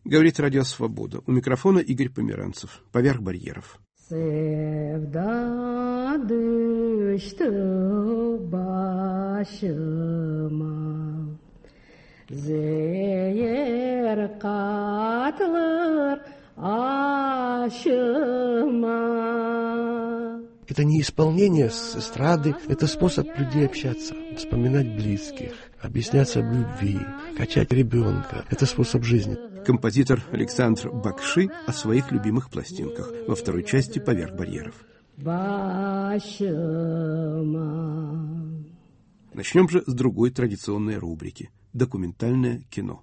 Говорит Радио Свобода. У микрофона Игорь Померанцев. Поверх барьеров. Это не исполнение с эстрады, это способ людей общаться, вспоминать близких, объясняться в любви, качать ребенка. Это способ жизни. Композитор Александр Бакши о своих любимых пластинках во второй части «Поверх барьеров». Начнем же с другой традиционной рубрики – документальное кино.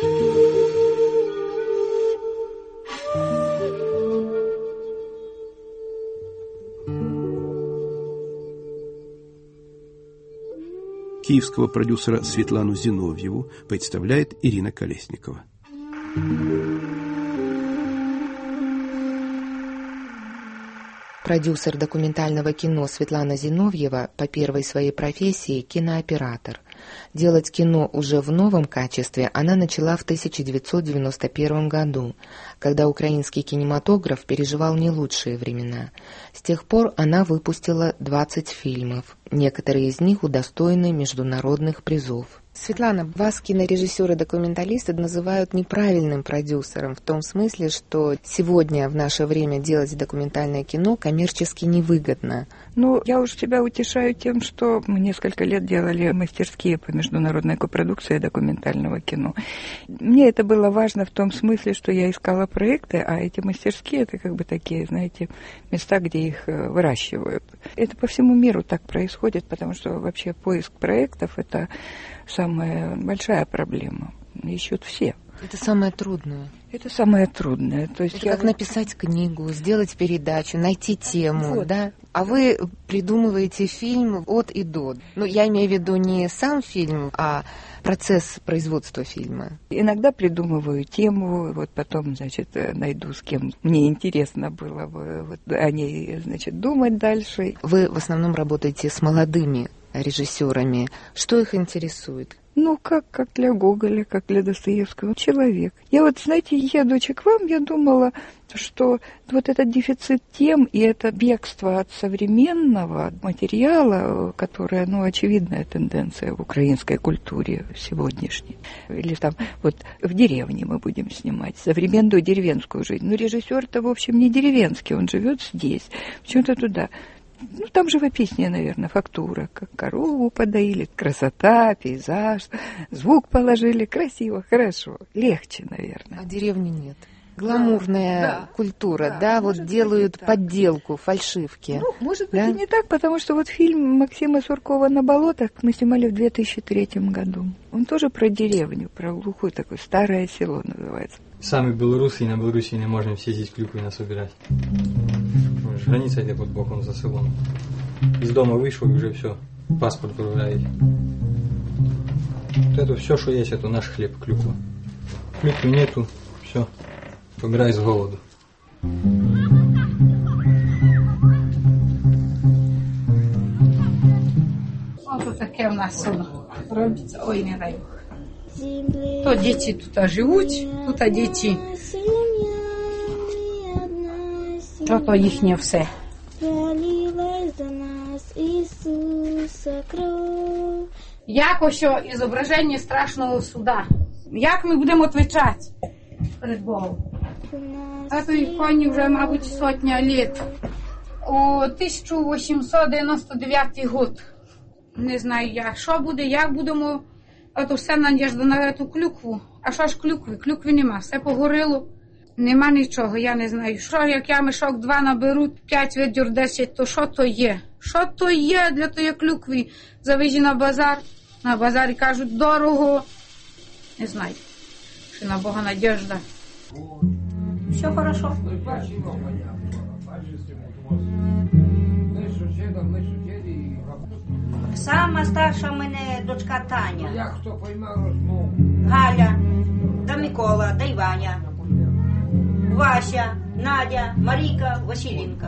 Киевского продюсера Светлану Зиновьеву представляет Ирина Колесникова. Продюсер документального кино Светлана Зиновьева по первой своей профессии кинооператор. Делать кино уже в новом качестве она начала в 1991 году, когда украинский кинематограф переживал не лучшие времена. С тех пор она выпустила 20 фильмов. Некоторые из них удостоены международных призов. Светлана, вас кинорежиссеры-документалисты называют неправильным продюсером в том смысле, что сегодня в наше время делать документальное кино коммерчески невыгодно. Ну, я уж себя утешаю тем, что мы несколько лет делали мастерские по международной копродукции документального кино. Мне это было важно в том смысле, что я искала проекты, а эти мастерские — это как бы такие, знаете, места, где их выращивают. Это по всему миру так происходит, потому что вообще поиск проектов — это самая большая проблема. Ищут все. Это самое трудное. Это самое трудное. То есть это как написать книгу, сделать передачу, найти тему, вот. Да? А вы придумываете фильм от и до. Ну, я имею в виду не сам фильм, а процесс производства фильма. Иногда придумываю тему, вот потом, значит, найду, с кем мне интересно было бы вот о ней, значит, думать дальше. Вы в основном работаете с молодыми режиссерами. Что их интересует? Ну, как для Гоголя, как для Достоевского. Человек. Я вот, знаете, едучи к вам, я думала, что вот этот дефицит тем и это бегство от современного материала, которое, ну, очевидная тенденция в украинской культуре сегодняшней. Или там вот в деревне мы будем снимать современную деревенскую жизнь. Ну, режиссер-то, в общем, не деревенский, он живет здесь. Почему-то туда. Ну, там живописнее, наверное, фактура. Как корову подоили, красота, пейзаж, звук положили, красиво, хорошо. Легче, наверное. А деревни нет. Гламурная культура, да, вот делают подделку, фальшивки. Ну, может быть, и не так, потому что вот фильм Максима Суркова «На болотах» мы снимали в 2003 году. Он тоже про деревню, про глухое такое старое село называется. Сами белорусы, и на Белоруссии не можем все здесь клюквы насобирать. Граница йде под боком за селом. Из дома вышел, и уже все, паспорт проверяете. Вот это все, что есть, это наш хлеб, клюква. Клюквы нету, все, помирай с голоду. Ото таке в нас село робиться, ой, не дай Бог. То діти тут живуть, тут діти. То їхнє все. Як ось і зображення страшного суда. Як ми будемо відповідати перед Богом? А той коні вже, мабуть, сотня літ. У 1899 год. Не знаю я, що буде, як будемо. А то все надіжда на ту клюкву. А що ж клюкви? Клюкви нема, все погорило. Нема нічого, я не знаю. Що, як я мішок 2 наберуть, 5 ведер 10, то що то є? Що то є для тої клюкви? Завезі на базарі кажуть, дорого. Не знаю, що на Бога надіжда. Все хорошо. Сама старша в мене дочка Таня. Галя, да Микола, да Іваня. Вася, Надя, Марійка, Василінка.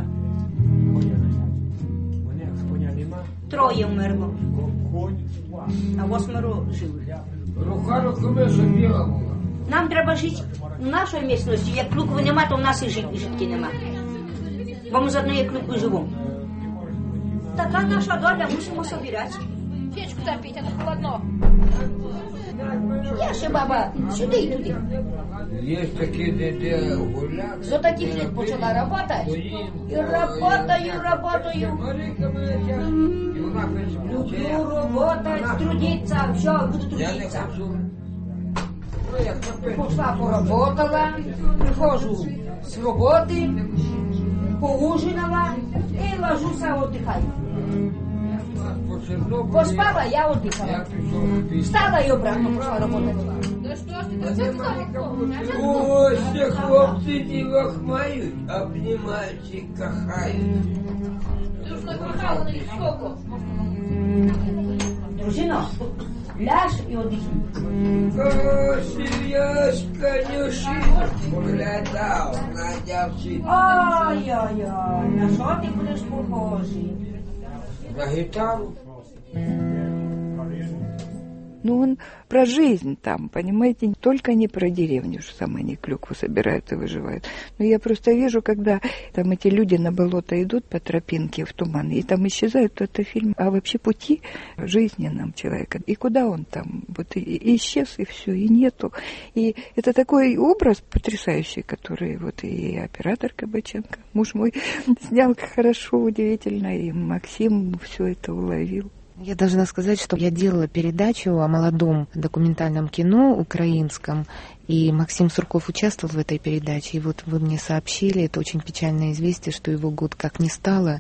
3 вмерло, а 8 живих. Нам треба жити в нашій місцевості. Як клюкви нема, то в нас і житки нема. Бо ми з однієї клюкви живемо. Така наша доля, мусимо собирати. Печку топить, а то холодно. Я ще, баба, сюди і туди. Є такі, де гуляк. З таких лет почала працювати. І працюю. Люблю работать, трудиться, все, буду трудиться. Пошла, поработала, прихожу с работы, поужинала и ложуся, отдыхаю. Поспала, я отдыхала. Встала и обратно пошла работать. Да что ж ты, так Ось хлопці дівок мають, обнімають і кохають. Ты уж накружала на них сколько. Дружина, ляж и отдыхай. Ось конюшину поглядав на дівчину. Ай-яй-яй, на що ти будеш похожий? На гітару. Ну, он про жизнь там, понимаете, только не про деревню, что сами они клюкву собирают и выживают. Но я просто вижу, когда там эти люди на болото идут по тропинке в туман, и там исчезают, то это фильм о вообще пути жизненном человека. И куда он там? Вот и исчез, и все, и нету. И это такой образ потрясающий, который вот и оператор Кабаченко, муж мой, снял хорошо, удивительно, и Максим все это уловил. Я должна сказать, что я делала передачу о молодом документальном кино украинском, и Максим Сурков участвовал в этой передаче. И вот вы мне сообщили, это очень печальное известие, что его год как не стало.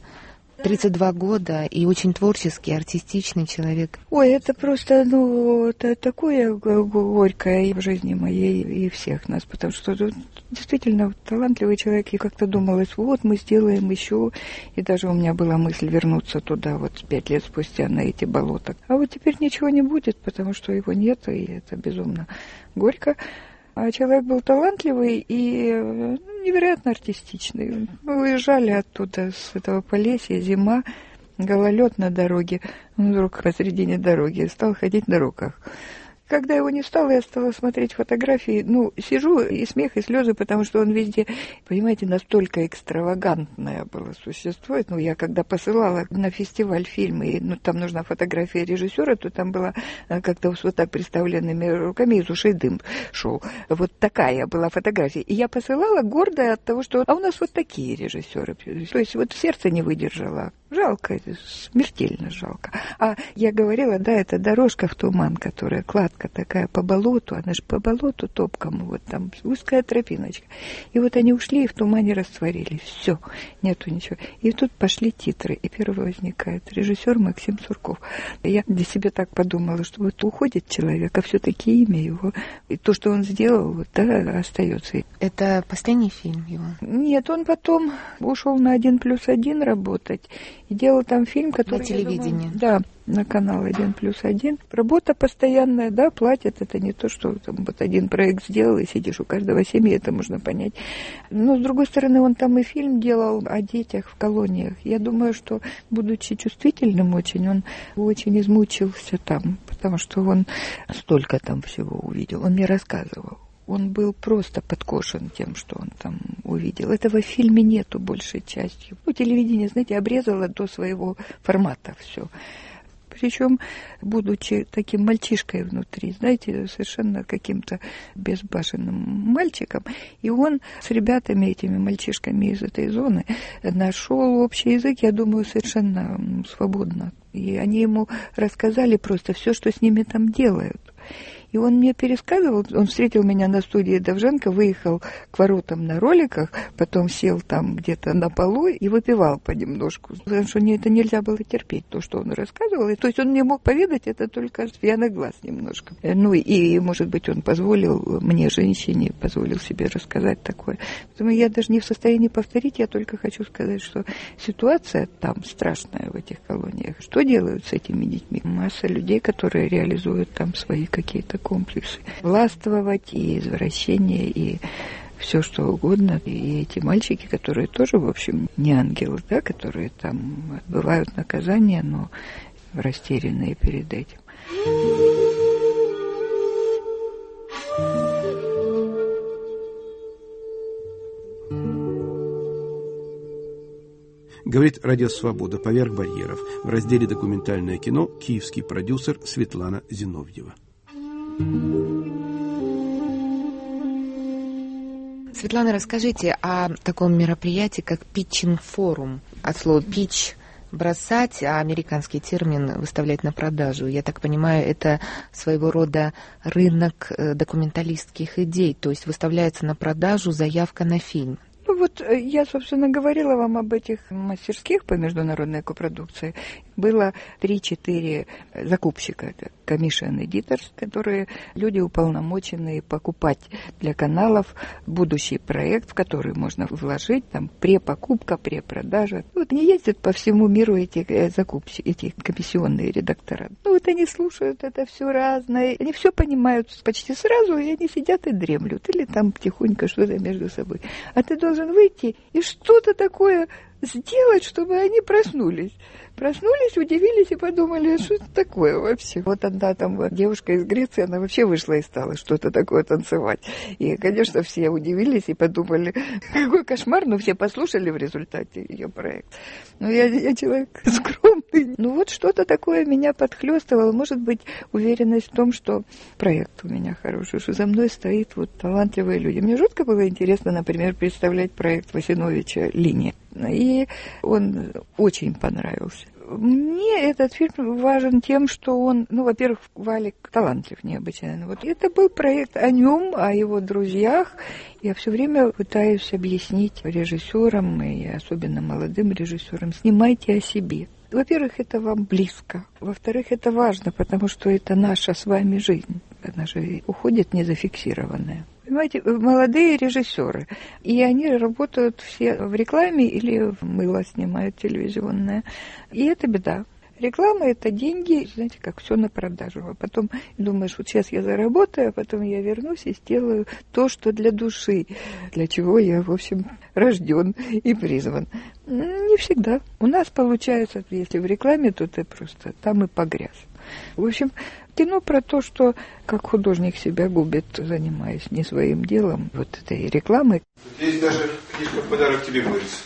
32 года и очень творческий, артистичный человек. Ой, это просто, ну, это такое горькое в жизни моей и всех нас, потому что действительно талантливый человек, и как-то думалось, вот мы сделаем еще, и даже у меня была мысль вернуться туда вот 5 лет спустя на эти болота. А вот теперь ничего не будет, потому что его нет, и это безумно горько. А человек был талантливый и невероятно артистичный. Мы уезжали оттуда, с этого Полесья, зима, гололед на дороге. Он вдруг посредине дороги стал ходить на руках. Когда его не стало, я стала смотреть фотографии. Ну, сижу, и смех, и слезы, потому что он везде, понимаете, настолько экстравагантное было существо. Ну, я когда посылала на фестиваль фильмы, и, ну, там нужна фотография режиссера, то там была как-то вот так представленными руками, из ушей дым шел. Вот такая была фотография. И я посылала гордая от того, что... А у нас вот такие режиссеры. То есть вот сердце не выдержало. Жалко, смертельно жалко. А я говорила, да, это дорожка в туман, которая, кладка такая по болоту, она же по болоту топкому, вот там узкая тропиночка. И вот они ушли и в тумане растворились. Все, нету ничего. И тут пошли титры, и первый возникает режиссер Максим Сурков. Я для себя так подумала, что вот уходит человек, а все-таки имя его, и то, что он сделал, вот, да, остается. Это последний фильм его? Нет, он потом ушел на 1+1 работать. И делал там фильм, который... На телевидении. Да, на канал 1+1. Работа постоянная, да, платят. Это не то, что там вот один проект сделал, и сидишь у каждого семьи, это можно понять. Но, с другой стороны, он там и фильм делал о детях в колониях. Я думаю, что, будучи чувствительным очень, он очень измучился там, потому что он столько там всего увидел. Он мне рассказывал. Он был просто подкошен тем, что он там увидел. Этого в фильме нету большей частью. Ну, телевидение, знаете, обрезало до своего формата все. Причем, будучи таким мальчишкой внутри, знаете, совершенно каким-то безбашенным мальчиком, и он с ребятами, этими мальчишками из этой зоны, нашел общий язык, я думаю, совершенно свободно. И они ему рассказали просто все, что с ними там делают. И он мне пересказывал, он встретил меня на студии Довженко, выехал к воротам на роликах, потом сел там где-то на полу и выпивал понемножку. Потому что это нельзя было терпеть, то, что он рассказывал. То есть он мне мог поведать это только с пьяных глаз немножко. Ну и, может быть, он позволил мне, женщине, позволил себе рассказать такое. Поэтому я даже не в состоянии повторить, я только хочу сказать, что ситуация там страшная в этих колониях. Что делают с этими детьми? Масса людей, которые реализуют там свои какие-то комплексы. Властвовать и извращение, и все что угодно. И эти мальчики, которые тоже, в общем, не ангелы, да, которые там отбывают наказание, но растерянные перед этим. Говорит Радио Свобода «Поверх барьеров». В разделе «Документальное кино» киевский продюсер Светлана Зиновьева. Светлана, расскажите о таком мероприятии, как питчинг-форум. От слова «питч» — бросать, а американский термин выставлять на продажу. Я так понимаю, это своего рода рынок документалистских идей, то есть выставляется на продажу заявка на фильм. Ну вот я, собственно, говорила вам об этих мастерских по международной копродукции. Было 3-4 закупщика, это commission editors, которые люди уполномоченные покупать для каналов будущий проект, в который можно вложить, там, препокупка, препродажа. Вот они ездят по всему миру, эти закупщики, эти комиссионные редактора. Ну вот они слушают это все разное, они все понимают почти сразу, и они сидят и дремлют, или там тихонько что-то между собой. А ты должен выйти и что-то такое сделать, чтобы они проснулись. Проснулись, удивились и подумали, что это такое вообще. Вот одна там девушка из Греции, она вообще вышла и стала что-то такое танцевать. И, конечно, все удивились и подумали, какой кошмар, но все послушали в результате ее проект. Но я человек скромный. Ну вот что-то такое меня подхлёстывало. Может быть, уверенность в том, что проект у меня хороший, что за мной стоит вот талантливые люди. Мне жутко было интересно, например, представлять проект Васиновича «Линия». И он очень понравился. Мне этот фильм важен тем, что он, ну, во-первых, Валик талантлив необычайно. Вот это был проект о нем, о его друзьях. Я все время пытаюсь объяснить режиссерам, и особенно молодым режиссерам, снимайте о себе. Во-первых, это вам близко. Во-вторых, это важно, потому что это наша с вами жизнь. Она же уходит незафиксированная. Понимаете, молодые режиссеры, и они работают все в рекламе или мыло снимают телевизионное. И это беда. Реклама – это деньги, знаете, как все на продажу. А потом думаешь, вот сейчас я заработаю, а потом я вернусь и сделаю то, что для души, для чего я, в общем, рожден и призван. Не всегда. У нас получается, если в рекламе, то ты просто там и погряз. В общем, кино про то, что как художник себя губит, занимаясь не своим делом, вот этой рекламой. Здесь даже книжка в подарок тебе, Борис.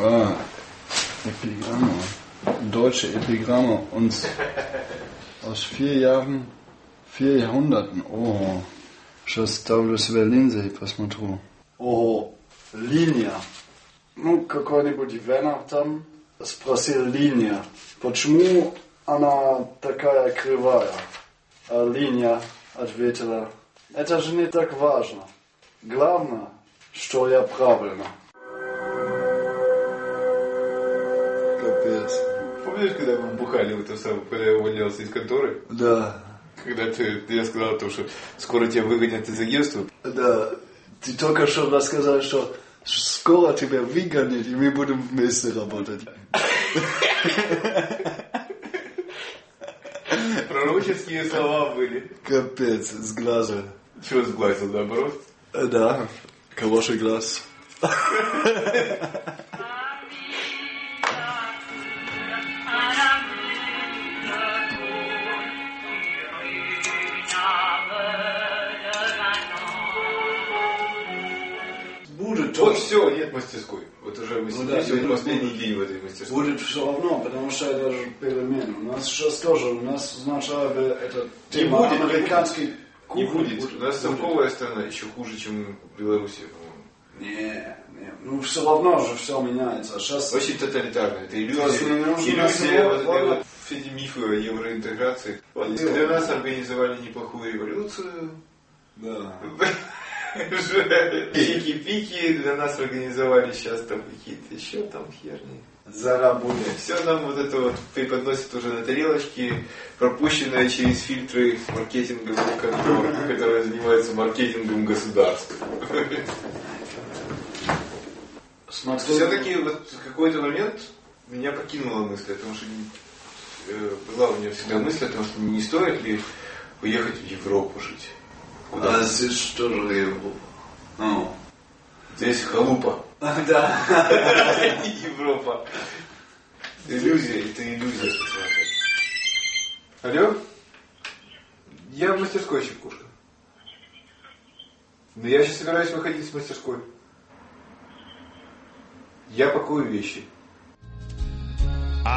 Epigramme. Deutsche Epigramme uns aus 4 Jahrhunderten. Ого. Сейчас ставлю себе линзы и посмотрю. Ого. Линия. Ну, какой-нибудь Венер там спросил линия. Почему она такая кривая? А линия ответила, это же не так важно. Главное, что я правильно. Капец. Помнишь, когда мы бухали в этом самом, когда я увольнялся из конторы? Да. Когда я сказал о том, что скоро тебя выгонят из агентства? Да. Ты только что рассказал, что скоро тебя выгонят, и мы будем вместе работать. Пророческие слова были. Капец, с глаза. Чего с глаза, наоборот? Да, хороший глаз. Будет вот все, нет мастерской. Вот уже мы сегодня последний день в этой мастерской. Будет все равно, потому что это же перемена. У нас сейчас тоже, у нас сначала это тема американский. Не будет. У нас совковая страна еще хуже, чем Белоруссия, по-моему. Не, ну все равно же все меняется. Сейчас очень тоталитарно. Это иллюзия, все эти мифы о евроинтеграции. Для нас организовали неплохую революцию. Да. Пики-пики для нас организовали сейчас там какие-то еще там херни. Заработали. Все нам вот это вот преподносят уже на тарелочке, пропущенное через фильтры маркетинговых контор, которые занимаются маркетингом государства. Все-таки вот в какой-то момент меня покинула мысль о том, что была у меня всегда мысль о том, что не стоит ли уехать в Европу жить. Куда? А здесь что же Европа? Здесь халупа. Да. Европа. Иллюзия, это иллюзия. Алло? Я в мастерской, Щепкушка. Но я сейчас собираюсь выходить из мастерской. Я пакую вещи.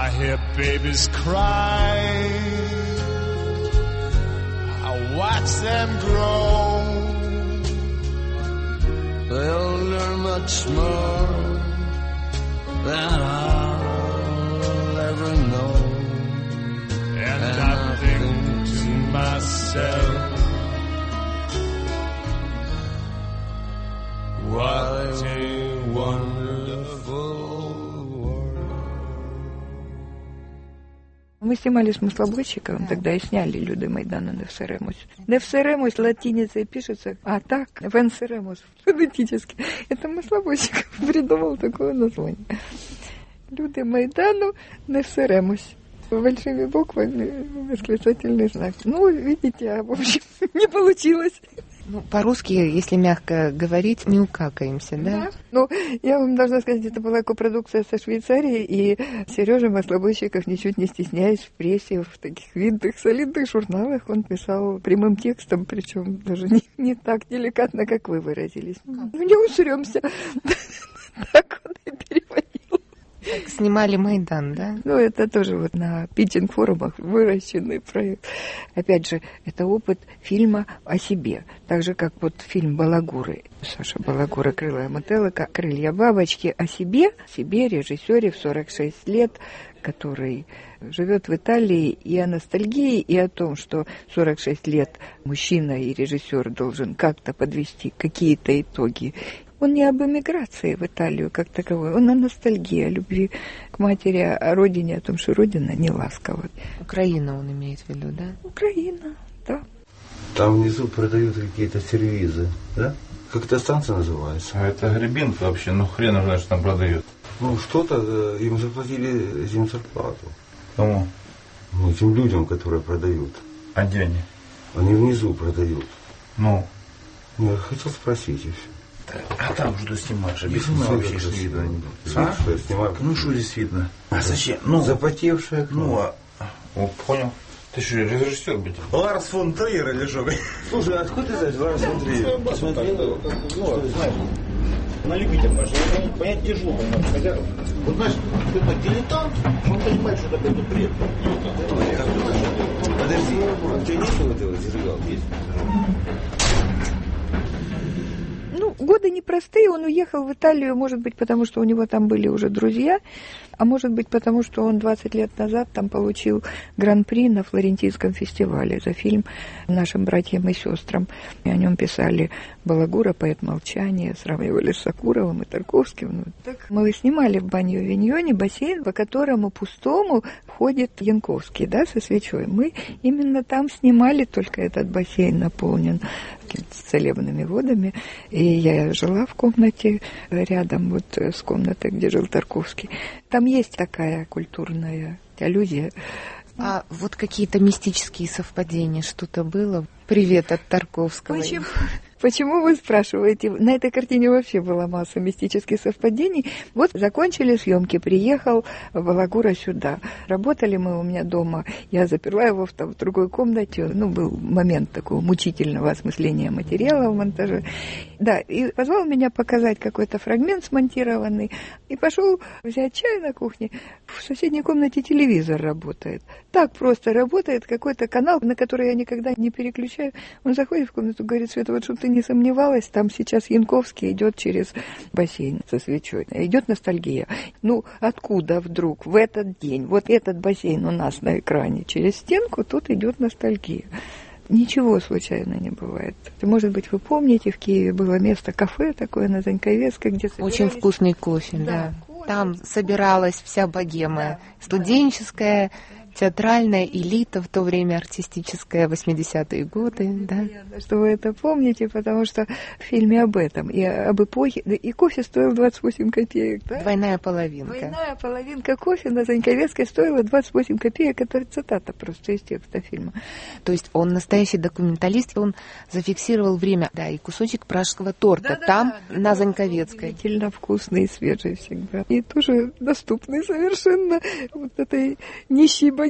I hear babies cry, I watch them grow. They'll learn much more than I'll ever know. And I think to myself, what a wonderful world. Мы снимали с Маслобойчиковым, тогда и сняли «Люды Майдана» «Нефсеремус». «Нефсеремус» латиницей пишется, а так «Венсеремус» фонетически. Это Маслобойчиков придумал такое название. «Люды Майдану» «Нефсеремус». Большими буквами восклицательный знак. Ну, видите, в общем, не получилось. Ну, по-русски, если мягко говорить, не укакаемся, да? Да. Ну, я вам должна сказать, это была копродукция со Швейцарией, и Сережа Маслобойчиков, ничуть не стесняясь, в прессе, в таких видных, солидных журналах, он писал прямым текстом, причем даже не так деликатно, как вы выразились. Ну, не усремся. Так он и переводил. Так, снимали «Майдан», да? Ну, это тоже вот на питинг-форумах выращенный проект. Опять же, это опыт фильма о себе. Так же, как вот фильм «Балагуры». Саша Балагура, «Крылья мотылька», «Крылья бабочки» о себе режиссере в 46 лет, который живет в Италии, и о ностальгии, и о том, что 46 лет мужчина и режиссер должен как-то подвести какие-то итоги. Он не об эмиграции в Италию как таковой, он о ностальгии, о любви к матери, о родине, о том, что родина не ласкова. Украина он имеет в виду, да? Украина, да. Там внизу продают какие-то сервизы, да? Как эта станция называется? А это Гребинка вообще, ну хрен знает, что там продают. Ну что-то, им заплатили этим зарплату. Кому? Ну, этим людям, которые продают. А где они? Они внизу продают. Ну? Я хотел спросить и все. А там что снимаешь? Объясни мне вообще, что видно. А? Что я снимаю? Ну что здесь видно? А зачем? Ну, запотевшее окно. Ну, понял. Ты что, режиссер, блядь? Ларс фон Триер или что? Слушай, откуда ты знаешь Ларс фон Триер? Посмотри. Ну, знаешь, на любителя, потому понять тяжело, понимаешь, хотя, вот знаешь, кто-то дилетант, он понимает, что такое тут бред. Подожди, у тебя нет вот этого зажигалки? Есть? Ну, годы непростые, он уехал в Италию, может быть, потому что у него там были уже друзья, а может быть, потому что он 20 лет назад там получил гран-при на Флорентийском фестивале за фильм «Нашим братьям и сестрам». И о нем писали Балагура, «Поэт молчания», сравнивали с Сокуровым и Тарковским. Ну, так мы снимали в Баньо-Виньоне бассейн, по которому пустому ходит Янковский, да, со свечой. Мы именно там снимали, только этот бассейн наполнен целебными водами. И я жила в комнате рядом вот с комнатой, где жил Тарковский. Там есть такая культурная аллюзия. А вот какие-то мистические совпадения, что-то было? Привет от Тарковского. Почему вы спрашиваете? На этой картине вообще была масса мистических совпадений. Вот закончили съемки, приехал Балагура сюда. Работали мы у меня дома. Я заперла его в другой комнате. Ну, был момент такого мучительного осмысления материала в монтаже. Да, и позвал меня показать какой-то фрагмент смонтированный. И пошел взять чай на кухне. В соседней комнате телевизор работает. Так просто работает какой-то канал, на который я никогда не переключаю. Он заходит в комнату, говорит: Света, вот чтобы ты не сомневалась, там сейчас Янковский идет через бассейн со свечой. Идет ностальгия. Ну, откуда вдруг в этот день, вот этот бассейн у нас на экране, через стенку тут идет ностальгия. Ничего случайно не бывает. Может быть, вы помните, в Киеве было место кафе такое на Заньковецкой, где собирались... Очень вкусный кофе, да. Там собиралась вся богема, студенческая, театральная элита, в то время артистическая, 80-е годы, да. Что вы это помните, потому что в фильме об этом, и об эпохе, и кофе стоил 28 копеек, да? Двойная половинка. Двойная половинка кофе на Заньковецкой стоила 28 копеек, это цитата просто из текста фильма. То есть он настоящий документалист, он зафиксировал время, да, и кусочек пражского торта там, на Заньковецкой. Удивительно вкусный и свежий всегда. И тоже доступный совершенно вот этой нищей богеме.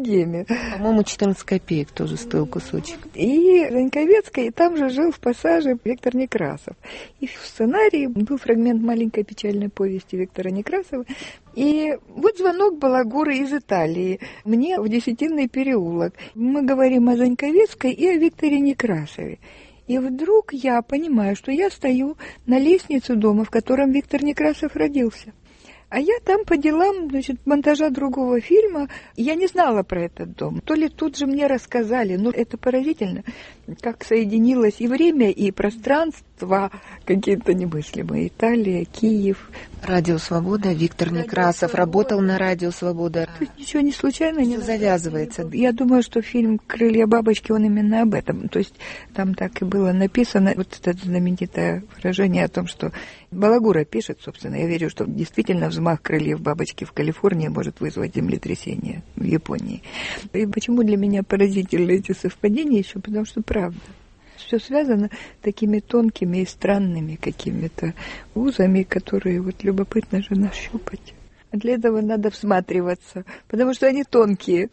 богеме. По-моему, 14 копеек тоже стоил кусочек. И Заньковецкая, и там же жил в пассаже Виктор Некрасов. И в сценарии был фрагмент маленькой печальной повести Виктора Некрасова. И вот звонок балагура из Италии мне в Десятинный переулок. Мы говорим о Заньковецкой и о Викторе Некрасове. И вдруг я понимаю, что я стою на лестнице дома, в котором Виктор Некрасов родился. А я там по делам, монтажа другого фильма, я не знала про этот дом. То ли тут же мне рассказали, но это поразительно, как соединилось и время, и пространство какие-то немыслимые. Италия, Киев. Радио «Свобода», Виктор Некрасов работал на Радио «Свобода». То есть ничего не случайно, не завязывается. Я думаю, что фильм «Крылья бабочки», он именно об этом. То есть там так и было написано, вот это знаменитое выражение о том, что Балагура пишет, собственно, я верю, что действительно взмах крыльев бабочки в Калифорнии может вызвать землетрясение в Японии. И почему для меня поразительны эти совпадения еще? Потому что правда. Все связано такими тонкими и странными какими-то узами, которые вот любопытно же нащупать. А для этого надо всматриваться, потому что они тонкие.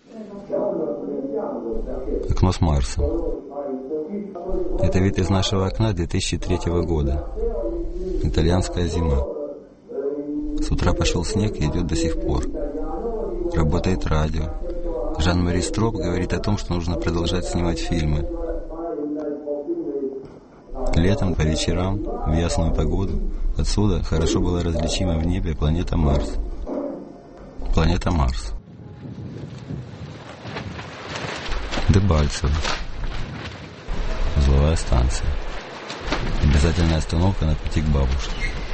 Окно с Марса. Это вид из нашего окна 2003 года. Итальянская зима. С утра пошел снег и идет до сих пор. Работает радио. Жан-Мари Строп говорит о том, что нужно продолжать снимать фильмы. Летом по вечерам, в ясную погоду, отсюда хорошо было различима в небе планета Марс. Планета Марс. Дебальцево. Узловая станция. Обязательная остановка на пути к бабушке.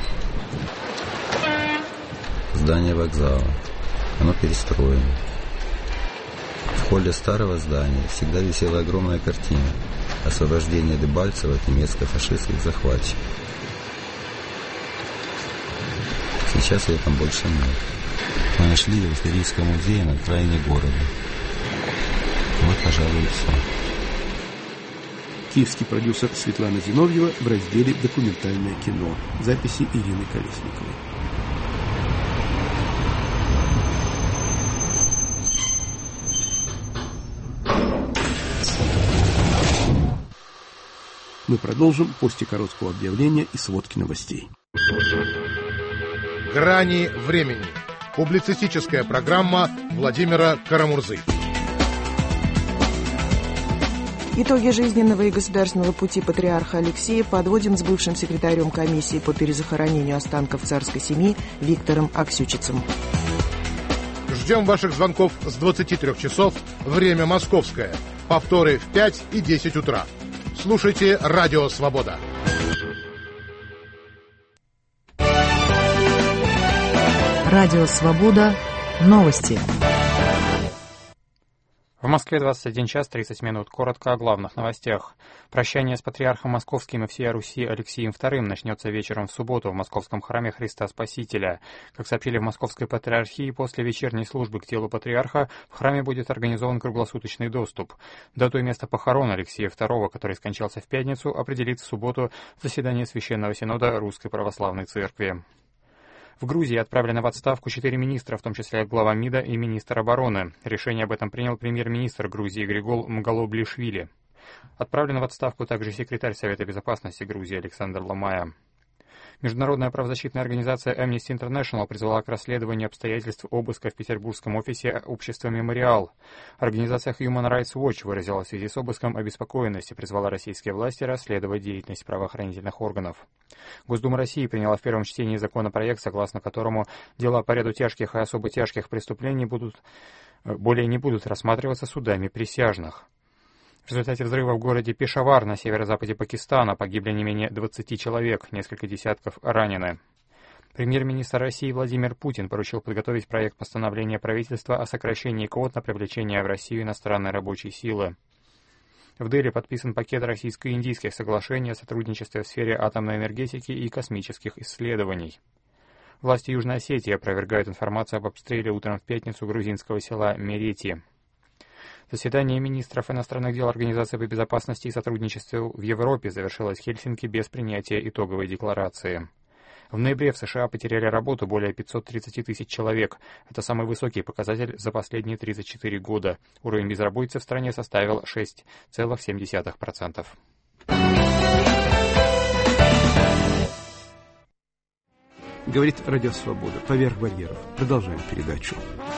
Здание вокзала. Оно перестроено. В холле старого здания всегда висела огромная картина «Освобождение Дебальцева от немецко-фашистских захватчиков». Сейчас ее там больше нет. Мы нашли ее в историческом музее на окраине города. Вот, пожалуй, и все. Киевский продюсер Светлана Зиновьева в разделе «Документальное кино». Записи Ирины Колесниковой. Мы продолжим после короткого объявления и сводки новостей. «Грани времени». Публицистическая программа Владимира Карамурзы. Итоги жизненного и государственного пути патриарха Алексея подводим с бывшим секретарем комиссии по перезахоронению останков царской семьи Виктором Аксючицем. Ждем ваших звонков с 23 часов, время московское. Повторы в 5 и 10 утра. Слушайте «Радио Свобода». Радио Свобода. Новости. В Москве 21 час 30 минут. Коротко о главных новостях. Прощание с патриархом московским и всея Руси Алексеем II начнется вечером в субботу в Московском храме Христа Спасителя. Как сообщили в Московской патриархии, после вечерней службы к телу патриарха в храме будет организован круглосуточный доступ. Дату и место похорон Алексея II, который скончался в пятницу, определит в субботу заседание Священного Синода Русской Православной Церкви. В Грузии отправлено в отставку 4 министра, в том числе глава МИДа и министр обороны. Решение об этом принял премьер-министр Грузии Григол Мгалоблишвили. Отправлен в отставку также секретарь Совета Безопасности Грузии Александр Ломая. Международная правозащитная организация Amnesty International призвала к расследованию обстоятельств обыска в петербургском офисе общества «Мемориал». Организация Human Rights Watch выразила в связи с обыском обеспокоенность и призвала российские власти расследовать деятельность правоохранительных органов. Госдума России приняла в первом чтении законопроект, согласно которому дела по ряду тяжких и особо тяжких преступлений более не будут рассматриваться судами присяжных. В результате взрыва в городе Пешавар на северо-западе Пакистана погибли не менее 20 человек, несколько десятков ранены. Премьер-министр России Владимир Путин поручил подготовить проект постановления правительства о сокращении квот на привлечение в Россию иностранной рабочей силы. В Дели подписан пакет российско-индийских соглашений о сотрудничестве в сфере атомной энергетики и космических исследований. Власти Южной Осетии опровергают информацию об обстреле утром в пятницу грузинского села Мерети. Заседание министров иностранных дел Организации по безопасности и сотрудничеству в Европе завершилось в Хельсинки без принятия итоговой декларации. В ноябре в США потеряли работу более 530 тысяч человек. Это самый высокий показатель за последние 34 года. Уровень безработицы в стране составил 6,7%. Говорит Радио Свобода. Поверх барьеров. Продолжаем передачу.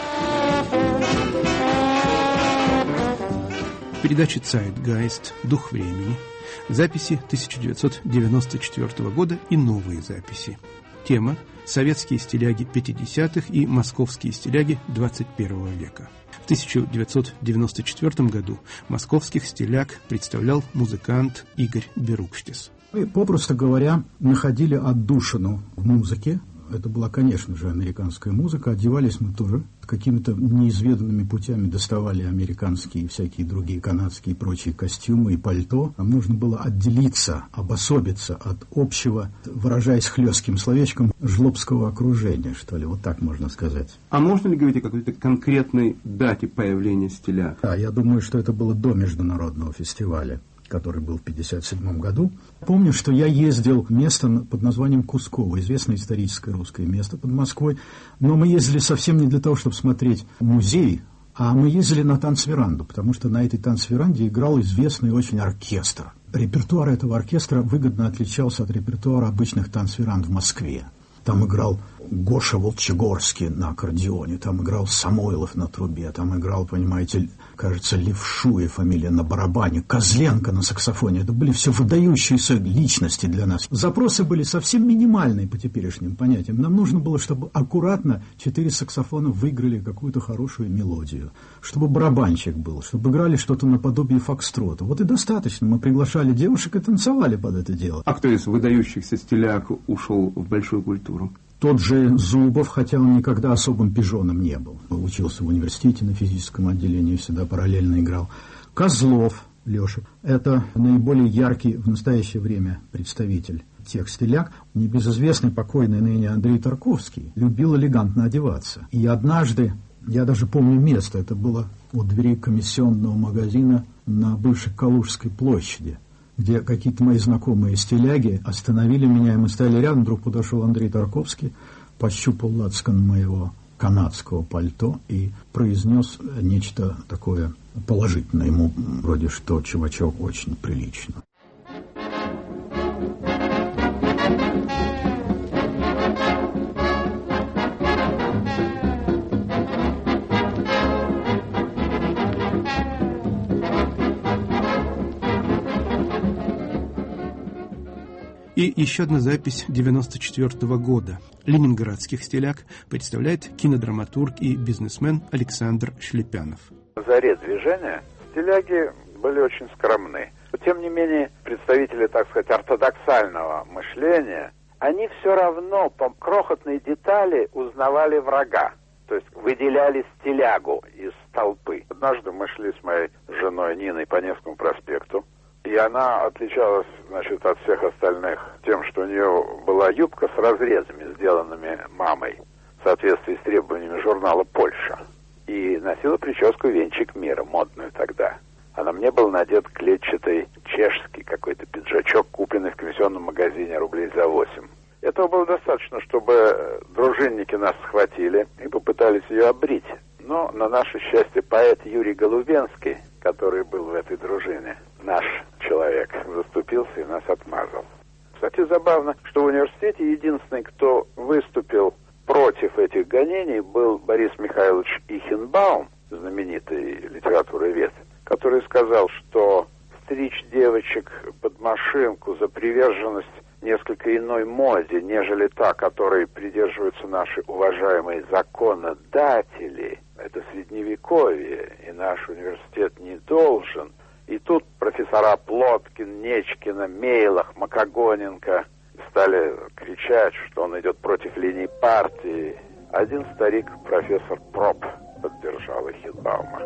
Передача «Zeitgeist. Дух времени». Записи 1994 года и новые записи. Тема «Советские стиляги 50-х и московские стиляги 21 века». В 1994 году московских стиляг представлял музыкант Игорь Берукштис. Мы, попросту говоря, находили отдушину в музыке. Это была, конечно же, американская музыка. Одевались мы тоже какими-то неизведанными путями, доставали американские и всякие другие канадские и прочие костюмы и пальто. Нам нужно было отделиться, обособиться от общего, выражаясь хлестким словечком, жлобского окружения, что ли, вот так можно сказать. А можно ли говорить о какой-то конкретной дате появления стиля? Да, я думаю, что это было до международного фестиваля, который был в 1957 году. Помню, что я ездил в место под названием Кусково, известное историческое русское место под Москвой, но мы ездили совсем не для того, чтобы смотреть музей, а мы ездили на танцверанду, потому что на этой танцверанде играл известный очень оркестр. Репертуар этого оркестра выгодно отличался от репертуара обычных танцверанд в Москве. Там играл Гоша Волчегорский на аккордеоне, там играл Самойлов на трубе, там играл, понимаете, кажется, Левшуев фамилия на барабане, Козленко на саксофоне. Это были все выдающиеся личности для нас. Запросы были совсем минимальные по теперешним понятиям. Нам нужно было, чтобы аккуратно 4 саксофона выиграли какую-то хорошую мелодию, чтобы барабанщик был, чтобы играли что-то наподобие фокстрота. Вот и достаточно. Мы приглашали девушек и танцевали под это дело. А кто из выдающихся стиляг ушел в большую культуру? Тот же Зубов, хотя он никогда особым пижоном не был. Учился в университете на физическом отделении, всегда параллельно играл. Козлов Леша – это наиболее яркий в настоящее время представитель тех стиляг. Небезызвестный покойный ныне Андрей Тарковский любил элегантно одеваться. И однажды, я даже помню место, это было у дверей комиссионного магазина на бывшей Калужской площади, где какие-то мои знакомые стиляги остановили меня, и мы стояли рядом, вдруг подошел Андрей Тарковский, пощупал лацкан моего канадского пальто и произнес нечто такое положительное ему, вроде что чувачок очень прилично. И еще одна запись 1994 года. Ленинградских стиляг представляет кинодраматург и бизнесмен Александр Шлепянов. На заре движения стиляги были очень скромны. Но, тем не менее, представители, так сказать, ортодоксального мышления, они все равно по крохотной детали узнавали врага. То есть выделяли стилягу из толпы. Однажды мы шли с моей женой Ниной по Невскому проспекту. И она отличалась, значит, от всех остальных тем, что у нее была юбка с разрезами, сделанными мамой, в соответствии с требованиями журнала «Польша». И носила прическу «Венчик мира», модную тогда. А на мне был надет клетчатый чешский какой-то пиджачок, купленный в комиссионном магазине рублей за 8. Этого было достаточно, чтобы дружинники нас схватили и попытались ее обрить. Но, на наше счастье, поэт Юрий Голубенский, который был в этой дружине, наш человек, заступился и нас отмазал. Кстати, забавно, что в университете единственный, кто выступил против этих гонений, был Борис Михайлович Ихенбаум, знаменитый литературовед, который сказал, что стричь девочек под машинку за приверженность несколько иной моде, нежели та, которой придерживаются наши уважаемые законодатели, это средневековье, и наш университет не должен. И тут профессора Плоткин, Нечкина, Мейлах, Макогоненко стали кричать, что он идет против линии партии. Один старик, профессор Проб, поддержал Ихенбаума.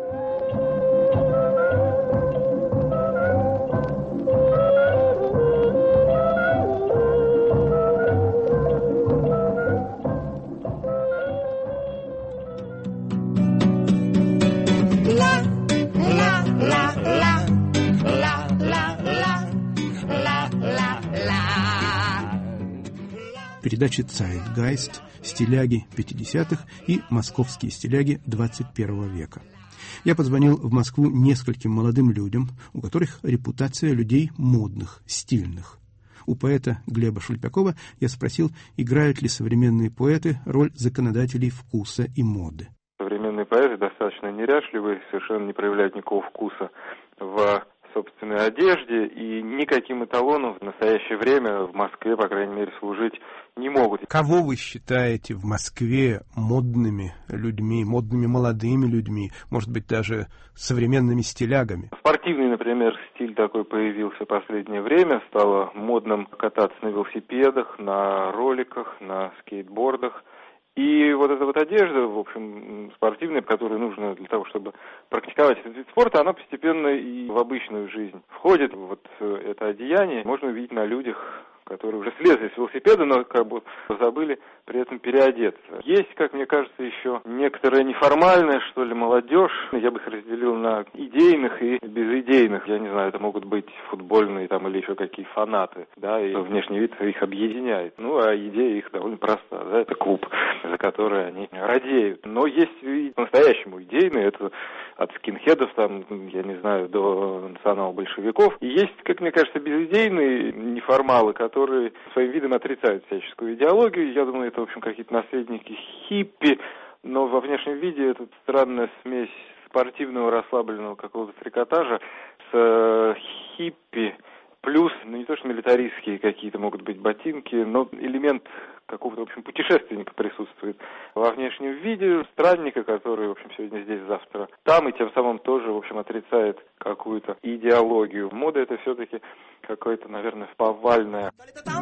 передаче «Zeitgeist», стиляги 50-х и московские стиляги 21 века. Я позвонил в Москву нескольким молодым людям, у которых репутация людей модных, стильных. У поэта Глеба Шульпякова я спросил, играют ли современные поэты роль законодателей вкуса и моды. Современные поэты достаточно неряшливые, совершенно не проявляют никакого вкуса в собственной одежде и никаким эталоном в настоящее время в Москве, по крайней мере, служить не могут. Кого вы считаете в Москве модными людьми, модными молодыми людьми, может быть, даже современными стилягами? Спортивный, например, стиль такой появился в последнее время. Стало модным кататься на велосипедах, на роликах, на скейтбордах. И вот эта вот одежда, в общем, спортивная, которую нужно для того, чтобы практиковать этот вид спорта, она постепенно и в обычную жизнь входит. Вот это одеяние можно увидеть на людях, которые уже слезли с велосипеда, но как бы забыли при этом переодеться. Есть, как мне кажется, еще некоторая неформальная, что ли, молодежь. Я бы их разделил на идейных и безидейных. Я не знаю, это могут быть футбольные там или еще какие фанаты, да, и внешний вид их объединяет. Ну, а идея их довольно проста, да, это клуб, за который они радеют. Но есть и по-настоящему идейные, это от скинхедов, там, я не знаю, до национал-большевиков. И есть, как мне кажется, безидейные неформалы, которые своим видом отрицают всяческую идеологию. Я думаю, это, в общем, какие-то наследники хиппи, но во внешнем виде это странная смесь спортивного расслабленного какого-то трикотажа с хиппи. Плюс, ну не то что милитаристские какие-то могут быть ботинки, но элемент какого-то, в общем, путешественника присутствует во внешнем виде, странника, который, в общем, сегодня здесь, завтра там, и тем самым тоже, в общем, отрицает какую-то идеологию. Мода это все-таки какое-то, наверное, повальное.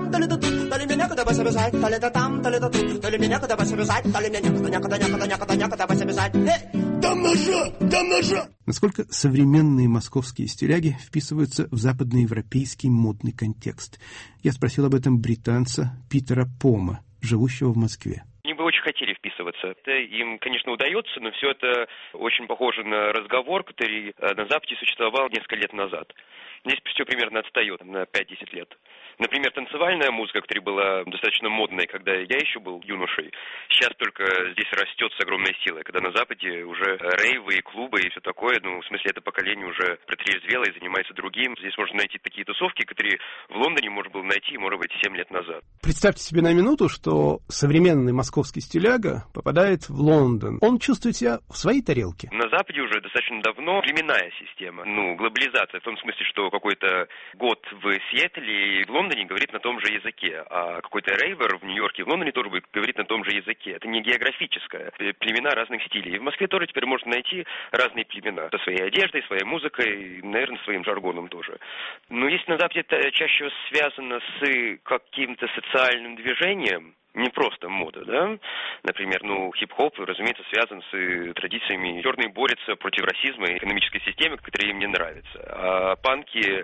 Насколько современные московские стиляги вписываются в западноевропейский модный контекст? Я спросил об этом британца Питера Пома, живущего в Москве. Они бы очень хотели вписываться. Это им, конечно, удается, но все это очень похоже на разговор, который на Западе существовал несколько лет назад. Здесь все примерно отстает на 5-10 лет. Например, танцевальная музыка, которая была достаточно модной, когда я еще был юношей, сейчас только здесь растет с огромной силой, когда на Западе уже рейвы и клубы и все такое, ну, в смысле, это поколение уже протрезвело и занимается другим. Здесь можно найти такие тусовки, которые в Лондоне можно было найти, может быть, 7 лет назад. Представьте себе на минуту, что современный московский стиляга попадает в Лондон. Он чувствует себя в своей тарелке. На Западе уже достаточно давно племенная система. Ну, глобализация в том смысле, что какой-то год в Сиэтле и в Лондоне говорит на том же языке, а какой-то рейвер в Нью-Йорке и в Лондоне тоже будет говорить на том же языке. Это не географическое. Племена разных стилей. И в Москве тоже теперь можно найти разные племена. Со своей одеждой, своей музыкой, наверное, своим жаргоном тоже. Но если на Западе это чаще связано с каким-то социальным движением, не просто мода, да? Например, хип-хоп, разумеется, связан с традициями. Черные борются против расизма и экономической системы, которая им не нравится. А панки,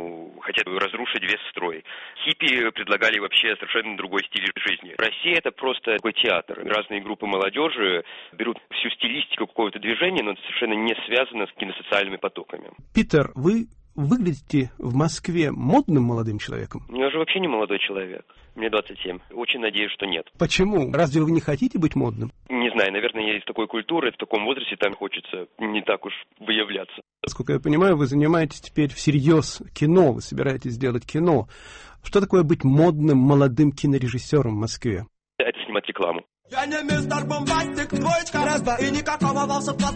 хотят разрушить весь строй. Хиппи предлагали вообще совершенно другой стиль жизни. Россия — это просто такой театр. Разные группы молодежи берут всю стилистику какого-то движения, но это совершенно не связано с какими-то социальными потоками. Питер, вы выглядите в Москве модным молодым человеком? Я же вообще не молодой человек. Мне 27. Очень надеюсь, что нет. Почему? Разве вы не хотите быть модным? Не знаю, наверное, я из такой культуры, в таком возрасте там хочется не так уж выявляться. Насколько я понимаю, вы занимаетесь теперь всерьез кино, вы собираетесь сделать кино. Что такое быть модным молодым кинорежиссером в Москве? Это снимать рекламу. Я не мистер Бомбастик, двоечка, раз, два, и никакого волшебства,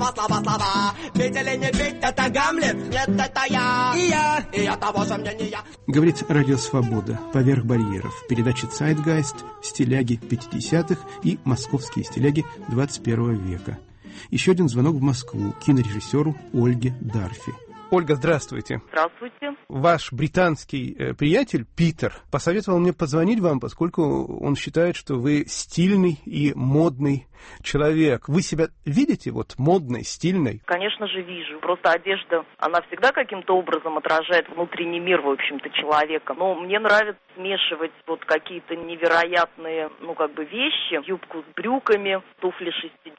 слова. Петь или не петь, это Гамлет, нет, это я, и я того же мне не я. Говорит Радио Свобода, поверх барьеров, передача «Zeitgeist», стиляги 50-х и московские стиляги 21 века. Еще один звонок в Москву кинорежиссеру Ольге Дарфи. Ольга, здравствуйте. Здравствуйте. Ваш британский приятель Питер посоветовал мне позвонить вам, поскольку он считает, что вы стильный и модный человек. Вы себя видите модной, стильной? Конечно же вижу. Просто одежда, она всегда каким-то образом отражает внутренний мир, в общем-то, человека. Но мне нравится смешивать какие-то невероятные, вещи. Юбку с брюками, туфли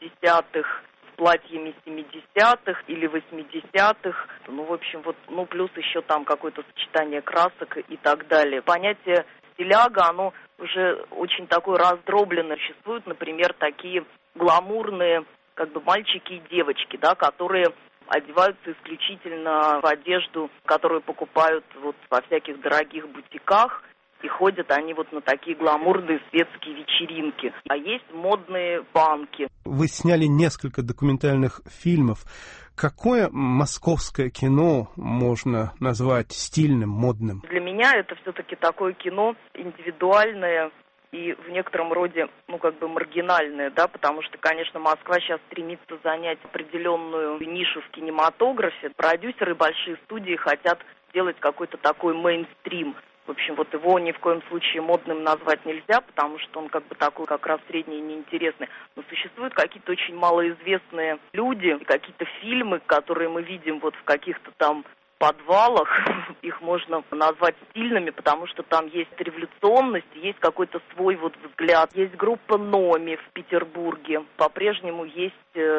60-х. Платьями 70-х или 80-х, плюс еще там какое-то сочетание красок и так далее. Понятие стиляга, оно уже очень такое раздробленное. Существуют, например, такие гламурные как бы мальчики и девочки, да, которые одеваются исключительно в одежду, которую покупают вот во всяких дорогих бутиках, и ходят они вот на такие гламурные светские вечеринки. А есть модные панки. Вы сняли несколько документальных фильмов. Какое московское кино можно назвать стильным, модным? Для меня это все-таки такое кино индивидуальное и в некотором роде, как бы маргинальное, да, потому что, конечно, Москва сейчас стремится занять определенную нишу в кинематографе. Продюсеры, большие студии хотят делать какой-то такой мейнстрим. В общем, вот его ни в коем случае модным назвать нельзя, потому что он как бы такой как раз средний и неинтересный. Но существуют какие-то очень малоизвестные люди, какие-то фильмы, которые мы видим вот в каких-то там подвалах, их можно назвать стильными, потому что там есть революционность, есть какой-то свой вот взгляд. Есть группа Номи в Петербурге, по-прежнему есть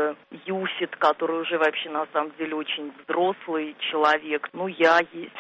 Юфит, который уже вообще на самом деле очень взрослый человек. Я есть.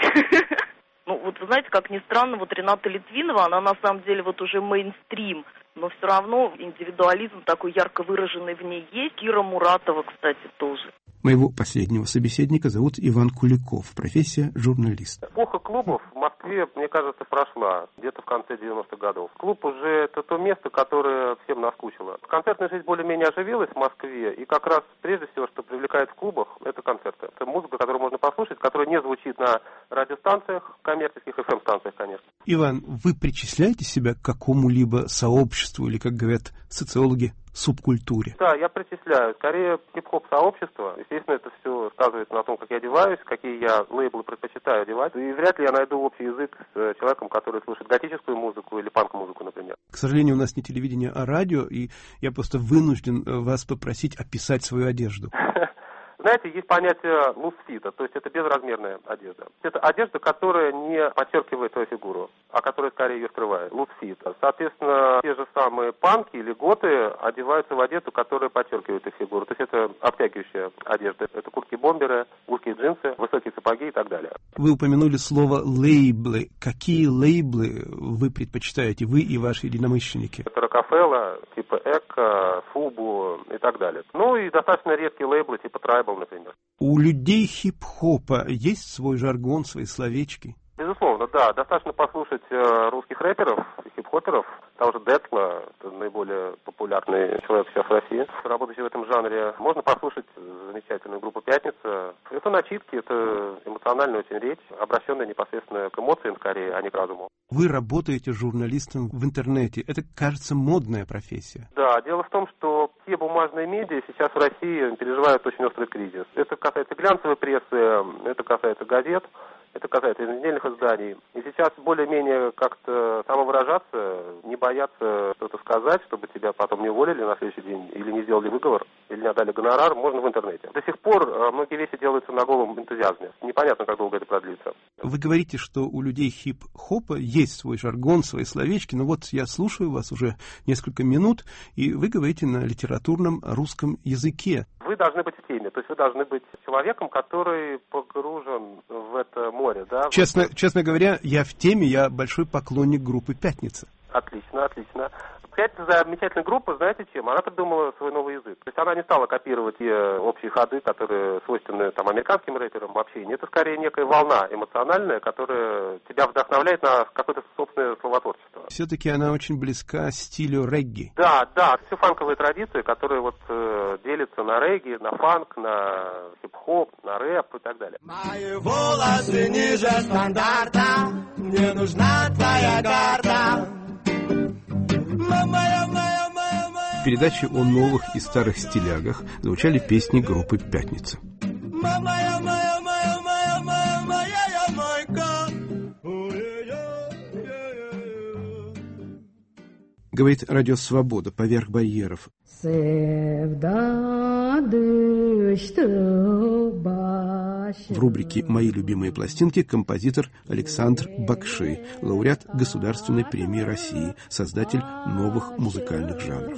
Вот вы знаете, как ни странно, вот Рената Литвинова, она на самом деле вот уже мейнстрим, но все равно индивидуализм такой ярко выраженный в ней есть. Кира Муратова, кстати, тоже. Моего последнего собеседника зовут Иван Куликов, профессия журналист. Эпоха клубов в Москве, мне кажется, прошла где-то в конце 90-х годов. Клуб уже это то место, которое всем наскучило. Концертная жизнь более-менее оживилась в Москве, и как раз прежде всего, что привлекает в клубах, это концерты. Это музыка, которую можно послушать, которая не звучит на радиостанциях, коммерческих FM-станциях, конечно. Иван, вы причисляете себя к какому-либо сообществу или, как говорят социологи, субкультуре? Да, я причисляю. Скорее, хип-хоп-сообщество. Естественно, это все сказывается на том, как я одеваюсь, какие я лейблы предпочитаю одевать. И вряд ли я найду общий язык с человеком, который слушает готическую музыку или панк-музыку, например. К сожалению, у нас не телевидение, а радио, и я просто вынужден вас попросить описать свою одежду. Знаете, есть понятие лусфита, то есть это безразмерная одежда. Это одежда, которая не подчеркивает твою фигуру, а которая скорее ее скрывает. Лусфит. Соответственно, те же самые панки или готы одеваются в одежду, которая подчеркивает их фигуру. То есть это обтягивающая одежда. Это куртки-бомберы, узкие джинсы, высокие сапоги и так далее. Вы упомянули слово «лейблы». Какие лейблы вы предпочитаете, вы и ваши единомышленники? Это Рокфеллер, типа Эко, Фубу и так далее. И достаточно редкие лейблы, типа Трайбл, например. У людей хип-хопа есть свой жаргон, свои словечки? Безусловно, да. Достаточно послушать русских рэперов, хип-хоперов. Того же Децла, это наиболее популярный человек сейчас в России, работающий в этом жанре. Можно послушать замечательную группу «Пятница». Это начитки, это эмоциональная очень речь, обращенная непосредственно к эмоциям скорее, а не к разуму. Вы работаете журналистом в интернете. Это, кажется, модная профессия. Да, дело в том, что те бумажные медиа сейчас в России переживают очень острый кризис. Это касается глянцевой прессы, это касается газет. Это касается еженедельных изданий. И сейчас более-менее как-то самовыражаться, не бояться что-то сказать, чтобы тебя потом не уволили на следующий день, или не сделали выговор, или не отдали гонорар, можно в интернете. До сих пор многие вещи делаются на голом энтузиазме. Непонятно, как долго это продлится. Вы говорите, что у людей хип-хопа есть свой жаргон, свои словечки, но вот я слушаю вас уже несколько минут, и вы говорите на литературном русском языке. Вы должны быть в теме, то есть вы должны быть человеком, который погружен в это море, да? Честно говоря, я в теме, я большой поклонник группы «Пятница». Отлично, отлично. «Пятница» замечательная группа, знаете чем? Она придумала свой новый язык. То есть она не стала копировать те общие ходы, которые свойственны американским рэперам в общении. Это скорее некая волна эмоциональная, которая тебя вдохновляет на какое-то собственное словотворчество. Все-таки она очень близка стилю регги. Да, все фанковые традиции, которые делятся на регги, на фанк, на хип-хоп, на рэп и так далее. Мои волосы ниже стандарта, мне нужна твоя карта. В передаче о новых и старых стилягах звучали песни группы «Пятница». Говорит радио «Свобода» поверх барьеров. В рубрике «Мои любимые пластинки» композитор Александр Бакши, лауреат Государственной премии России, создатель новых музыкальных жанров.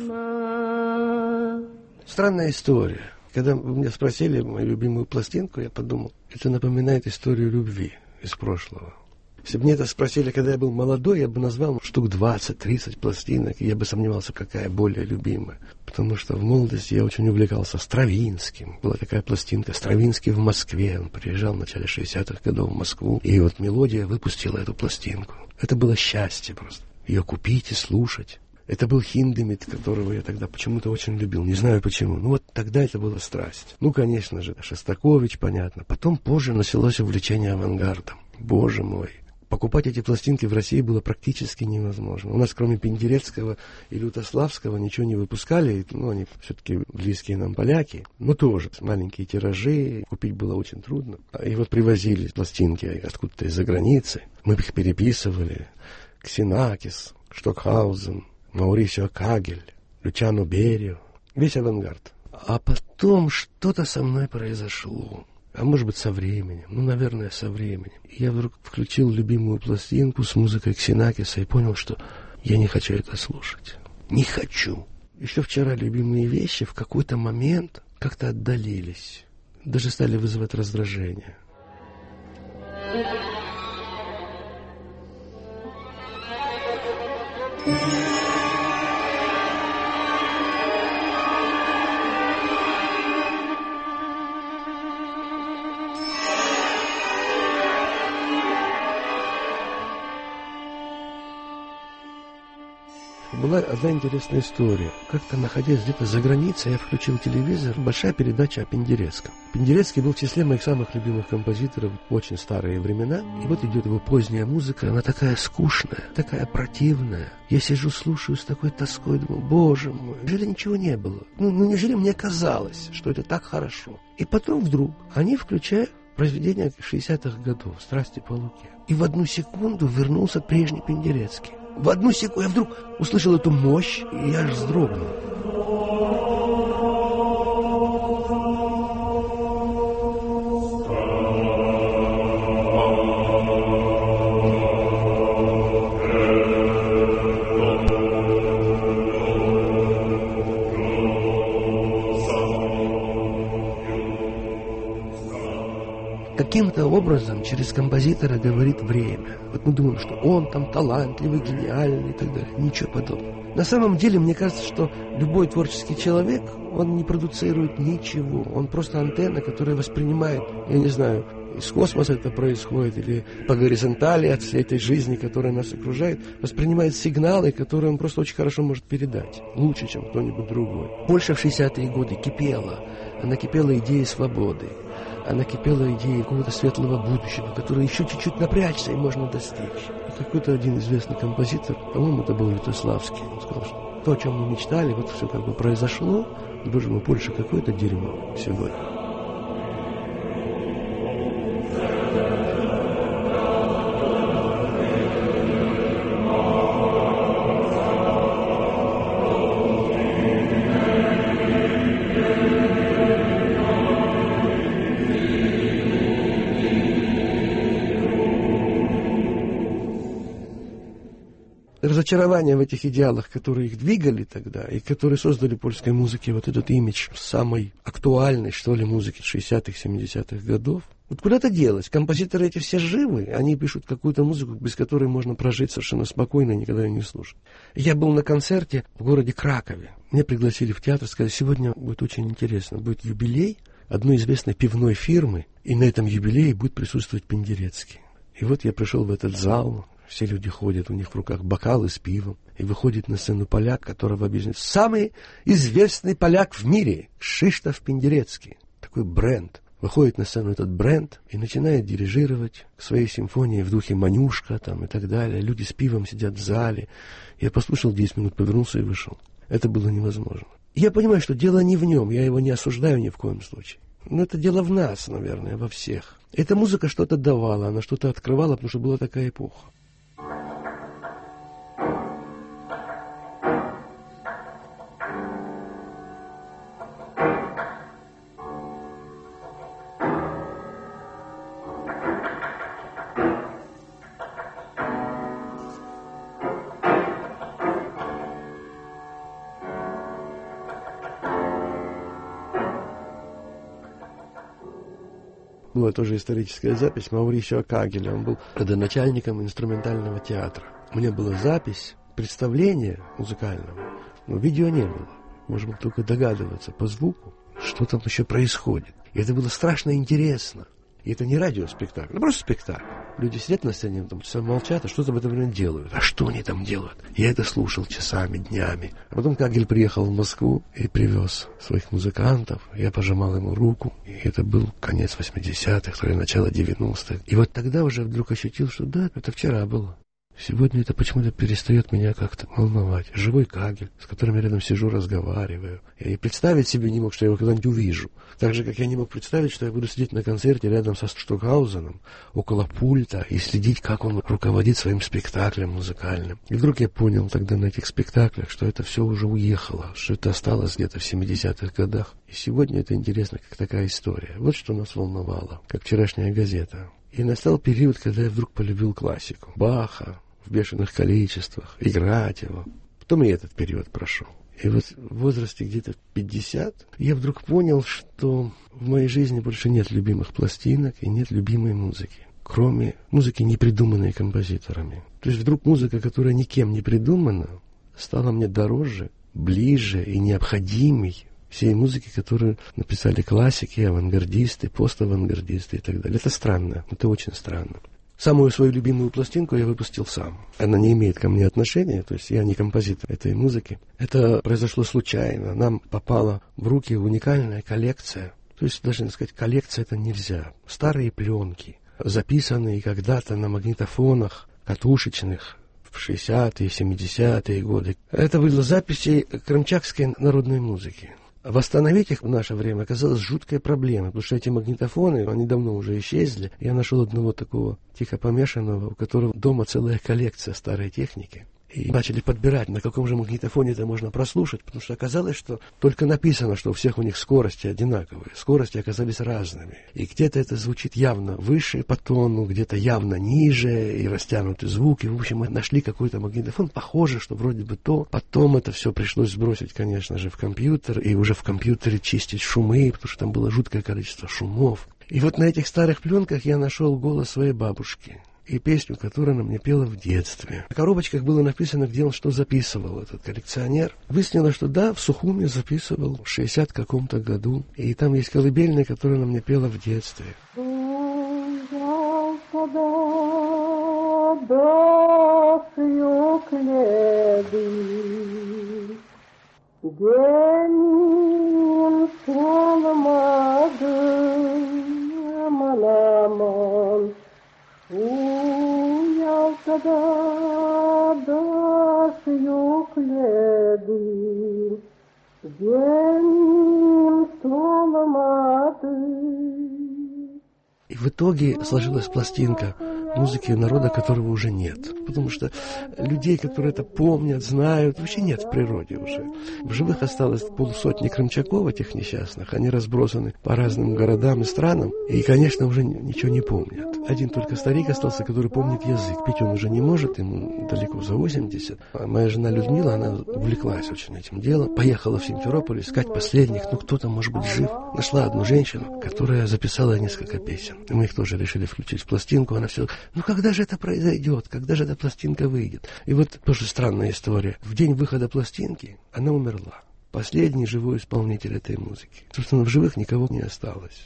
Странная история. Когда вы меня спросили мою любимую пластинку, я подумал, это напоминает историю любви из прошлого. Если бы мне это спросили, когда я был молодой, я бы назвал штук 20-30 пластинок, и я бы сомневался, какая более любимая. Потому что в молодости я очень увлекался Стравинским. Была такая пластинка «Стравинский в Москве». Он приезжал в начале 60-х годов в Москву, и вот «Мелодия» выпустила эту пластинку. Это было счастье просто. Ее купить и слушать. Это был Хиндемит, которого я тогда почему-то очень любил. Не знаю почему. Ну вот тогда это была страсть. Ну, конечно же, Шостакович, понятно. Потом позже началось увлечение авангардом. Боже мой. Покупать эти пластинки в России было практически невозможно. У нас, кроме Пендерецкого и Лютославского, ничего не выпускали. Ну, они все-таки близкие нам поляки. Но тоже маленькие тиражи. Купить было очень трудно. И вот привозили пластинки откуда-то из-за границы. Мы их переписывали. Ксенакис, Штокхаузен, Маурисио Кагель, Лючано Берио. Весь авангард. А потом что-то со мной произошло. А может быть, со временем. Ну, наверное, со временем. И я вдруг включил любимую пластинку с музыкой Ксенакиса и понял, что я не хочу это слушать. Не хочу. Еще вчера любимые вещи в какой-то момент как-то отдалились. Даже стали вызывать раздражение. Была одна интересная история. Как-то, находясь где-то за границей, я включил телевизор. Большая передача о Пендерецком. Пендерецкий был в числе моих самых любимых композиторов в очень старые времена. И вот идет его поздняя музыка. Она такая скучная, такая противная. Я сижу, слушаю с такой тоской. Думаю, боже мой, неужели ничего не было? Ну, неужели мне казалось, что это так хорошо? И потом вдруг они включают произведение 60-х годов «Страсти по Луке». И в одну секунду вернулся прежний Пендерецкий. В одну секунду я вдруг услышал эту мощь, и я аж вздрогнул. Каким-то образом через композитора говорит время. Вот мы думаем, что он там талантливый, гениальный и так далее. Ничего подобного. На самом деле, мне кажется, что любой творческий человек, он не продуцирует ничего. Он просто антенна, которая воспринимает, я не знаю, из космоса это происходит, или по горизонтали от всей этой жизни, которая нас окружает, воспринимает сигналы, которые он просто очень хорошо может передать. Лучше, чем кто-нибудь другой. Польша в 60-е годы кипела. Она кипела идеей свободы. Она кипела идеей какого-то светлого будущего, которое еще чуть-чуть напрячься и можно достичь. И какой-то один известный композитор, по-моему, это был Лютославский, он сказал, что то, о чем мы мечтали, вот все как бы произошло. Боже мой, Польша какое-то дерьмо сегодня. Разочарование в этих идеалах, которые их двигали тогда, и которые создали польской музыке вот этот имидж самой актуальной, что ли, музыки 60-х, 70-х годов. Вот куда-то делось. Композиторы эти все живы, они пишут какую-то музыку, без которой можно прожить совершенно спокойно и никогда ее не слушать. Я был на концерте в городе Кракове. Меня пригласили в театр, сказали, сегодня будет очень интересно, будет юбилей одной известной пивной фирмы, и на этом юбилее будет присутствовать Пендерецкий. И вот я пришел в этот зал. Все люди ходят, у них в руках бокалы с пивом. И выходит на сцену поляк, которого объясняют. Самый известный поляк в мире, Кшиштоф Пендерецкий. Такой бренд. Выходит на сцену этот бренд и начинает дирижировать своей симфонией в духе «Манюшка» там, и так далее. Люди с пивом сидят в зале. Я послушал 10 минут, повернулся и вышел. Это было невозможно. Я понимаю, что дело не в нем, я его не осуждаю ни в коем случае. Но это дело в нас, наверное, во всех. Эта музыка что-то давала, она что-то открывала, потому что была такая эпоха. Была тоже историческая запись Маурисио Кагеля. Он был родоначальником инструментального театра. У меня была запись представления музыкального, но видео не было. Можно было только догадываться по звуку, что там еще происходит. И это было страшно интересно. И это не радиоспектакль, просто спектакль. Люди сидят на сцене, там все молчат, а что-то в это время делают. А что они там делают? Я это слушал часами, днями. А потом Кагель приехал в Москву и привез своих музыкантов. Я пожимал ему руку. И это был конец 80-х, то ли начало 90-х. И вот тогда уже вдруг ощутил, что да, это вчера было. Сегодня это почему-то перестает меня как-то волновать. Живой Кагель, с которым я рядом сижу, разговариваю. Я и представить себе не мог, что я его когда-нибудь увижу. Так же, как я не мог представить, что я буду сидеть на концерте рядом со Штокгаузеном, около пульта, и следить, как он руководит своим спектаклем музыкальным. И вдруг я понял тогда на этих спектаклях, что это все уже уехало, что это осталось где-то в 70-х годах. И сегодня это интересно, как такая история. Вот что нас волновало, как вчерашняя газета. И настал период, когда я вдруг полюбил классику. Баха в бешеных количествах, играть его. Потом и этот период прошел. И вот в возрасте где-то 50 я вдруг понял, что в моей жизни больше нет любимых пластинок и нет любимой музыки, кроме музыки, не придуманной композиторами. То есть вдруг музыка, которая никем не придумана, стала мне дороже, ближе и необходимой всей музыки, которую написали классики, авангардисты, поставангардисты и так далее. Это странно, это очень странно. Самую свою любимую пластинку я выпустил сам. Она не имеет ко мне отношения, то есть я не композитор этой музыки. Это произошло случайно. Нам попала в руки уникальная коллекция. То есть даже сказать, коллекция это нельзя. Старые пленки, записанные когда-то на магнитофонах катушечных в 60-е, 70-е годы. Это были записи крымчакской народной музыки. Восстановить их в наше время оказалось жуткой проблемой, потому что эти магнитофоны, они давно уже исчезли. Я нашел одного такого тихо помешанного, у которого дома целая коллекция старой техники. И начали подбирать, на каком же магнитофоне это можно прослушать, потому что оказалось, что только написано, что у всех у них скорости одинаковые. Скорости оказались разными. И где-то это звучит явно выше по тону, где-то явно ниже, и растянуты звуки. В общем, мы нашли какой-то магнитофон, похоже, что вроде бы то. Потом это все пришлось сбросить, конечно же, в компьютер, и уже в компьютере чистить шумы, потому что там было жуткое количество шумов. И вот на этих старых пленках я нашел голос своей бабушки. И песню, которую она мне пела в детстве. На коробочках было написано, где он что записывал, этот коллекционер. Выяснилось, что да, в Сухуме записывал в 60 каком-то году. И там есть колыбельная, которую она мне пела в детстве. И в итоге сложилась пластинка музыки народа, которого уже нет. Потому что людей, которые это помнят, знают, вообще нет в природе уже. В живых осталось 50 крымчаков этих несчастных. Они разбросаны по разным городам и странам. И, конечно, уже ничего не помнят. Один только старик остался, который помнит язык. Петь он уже не может, ему далеко за 80. А моя жена Людмила, она увлеклась очень этим делом. Поехала в Симферополь искать последних. Ну, кто там может быть жив? Нашла одну женщину, которая записала несколько песен. И мы их тоже решили включить в пластинку. Она все... Ну, когда же это произойдет? Когда же эта пластинка выйдет? И вот тоже странная история. В день выхода пластинки она умерла. Последний живой исполнитель этой музыки. Собственно, в живых никого не осталось.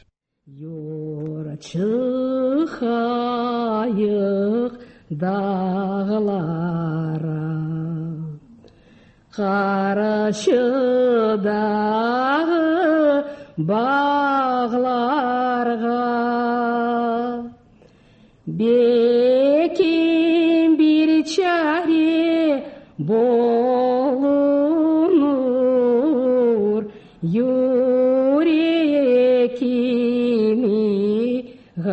Бекем bir çare bulunur yüreğimi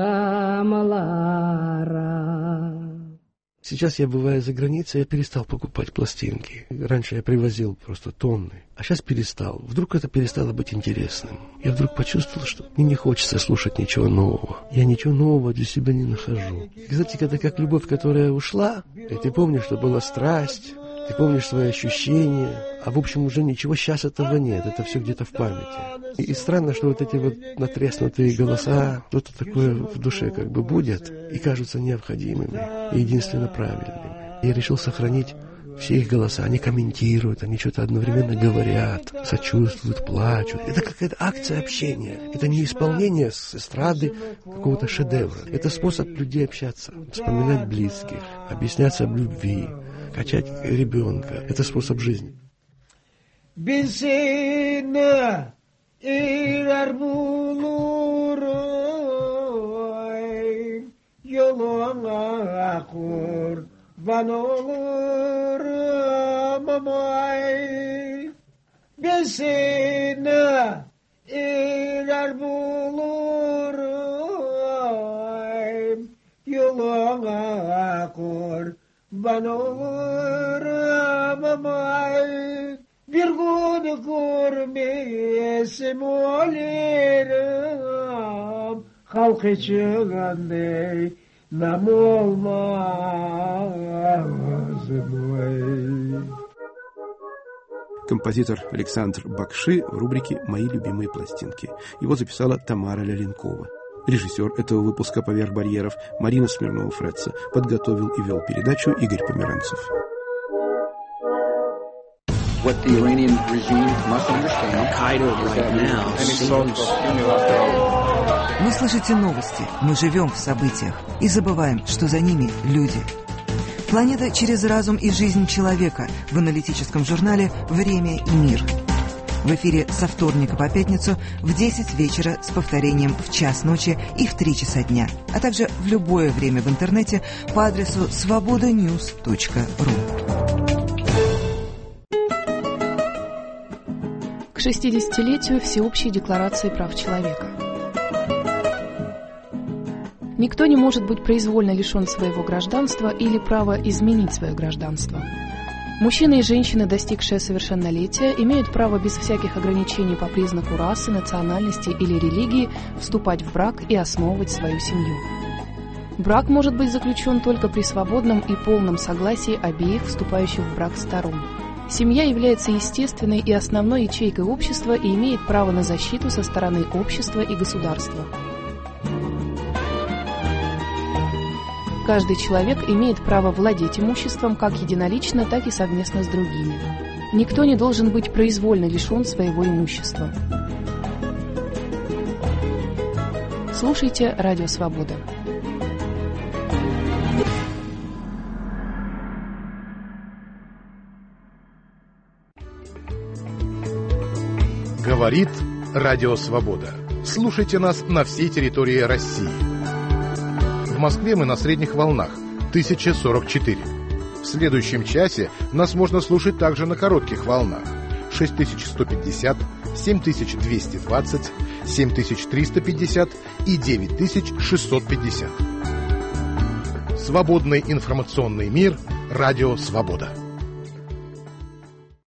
gamlara. Сейчас я, бывая за границей, я перестал покупать пластинки. Раньше я привозил просто тонны, а сейчас перестал. Вдруг это перестало быть интересным. Я вдруг почувствовал, что мне не хочется слушать ничего нового. Я ничего нового для себя не нахожу. Кстати, это как любовь, которая ушла, и ты помнишь, что была страсть, ты помнишь свои ощущения, а в общем уже ничего сейчас этого нет, это все где-то в памяти. И странно, что вот эти вот натреснутые голоса, что-то такое в душе как бы будет и кажутся необходимыми и единственно правильными. Я решил сохранить все их голоса, они комментируют, они что-то одновременно говорят, сочувствуют, плачут. Это какая-то акция общения. Это не исполнение с эстрады какого-то шедевра. Это способ людей общаться, вспоминать близких, объясняться об любви, качать ребенка. Это способ жизни. Van olurum amay Besine iler bulurum Yoluna kurban olurum amay Bir gün görmesim olurum Halk içinde нам Композитор Александр Бакши в рубрике «Мои любимые пластинки». Его записала Тамара Ляленкова. Режиссер этого выпуска «Поверх барьеров» Марина Смирнова-Фретца. Подготовил и вел передачу Игорь Померанцев. What the Iranian regime must understand, right now, Вы слышите новости, мы живем в событиях и забываем, что за ними люди. Планета через разум и жизнь человека в аналитическом журнале «Время и мир». В эфире со вторника по пятницу в 10 вечера с повторением в час ночи и в 3 часа дня, а также в любое время в интернете по адресу svobodanews.ru. К 60-летию Всеобщей декларации прав человека. Никто не может быть произвольно лишен своего гражданства или права изменить свое гражданство. Мужчины и женщины, достигшие совершеннолетия, имеют право без всяких ограничений по признаку расы, национальности или религии вступать в брак и основывать свою семью. Брак может быть заключен только при свободном и полном согласии обеих вступающих в брак сторон. Семья является естественной и основной ячейкой общества и имеет право на защиту со стороны общества и государства. Каждый человек имеет право владеть имуществом как единолично, так и совместно с другими. Никто не должен быть произвольно лишен своего имущества. Слушайте Радио Свобода. Говорит Радио Свобода. Слушайте нас на всей территории России. В Москве мы на средних волнах 1044. В следующем часе нас можно слушать также на коротких волнах 6150, 7220, 7350 и 9650. Свободный информационный мир. Радио Свобода.